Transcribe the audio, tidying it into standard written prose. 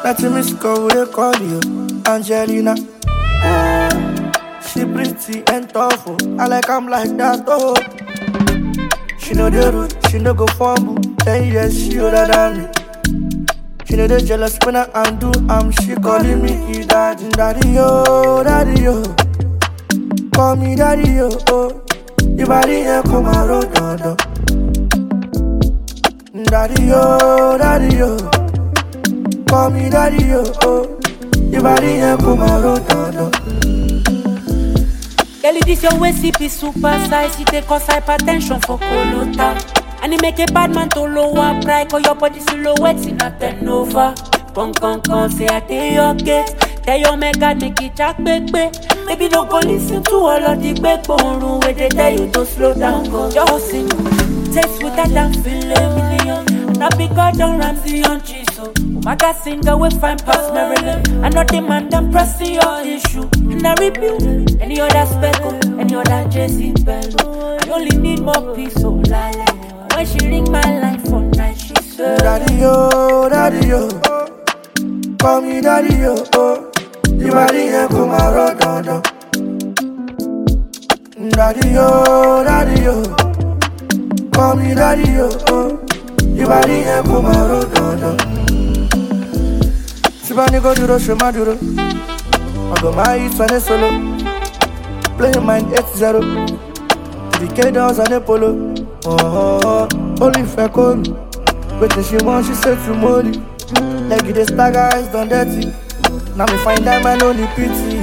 Let me go, they call you Angelina. She pretty and tough, oh. I like I'm like that, oh. She know the root, she know go fumble. 10 years, she older than me. She know the jealous when I undo, she calling me daddy, daddy, yo, daddy, yo. Call me daddy, yo, oh. Your body here come around, daddy, yo, daddy, yo. Call me daddy, yo, oh. Your body here come around, Girl, this your way, CP super size. It take cause hypertension for Colota. And it make a bad man to lower pride. Cause your body silhouette in a 10 over. Come, say I tell your gates. Tell your mega make it jack, baby. Maybe don't go listen to all of the backbone room where they tell you to slow down. Cause you're sing. Taste with that damn feeling million. And I be God on Ramsey on cheese. So, my God singer will find past Maryland. I know the man them pressing your issue. And I rebuke any other speckle, any other Jezebel. I only need more peace, so lale. When she ring my line for night, she said, daddy, yo, daddy, yo. Call me daddy, yo, oh. Your body here come around, daddy, yo, daddy, yo. Call me daddy, yo, oh. Your body here come around, Sibani go duro, shema duro. I go my hits on the solo. Play mine 8-0. The K-Downs on the polo. Only if I call me. Wait till she want, she said to Molly. Like the stagger eyes done dirty. Now me find that man only pity.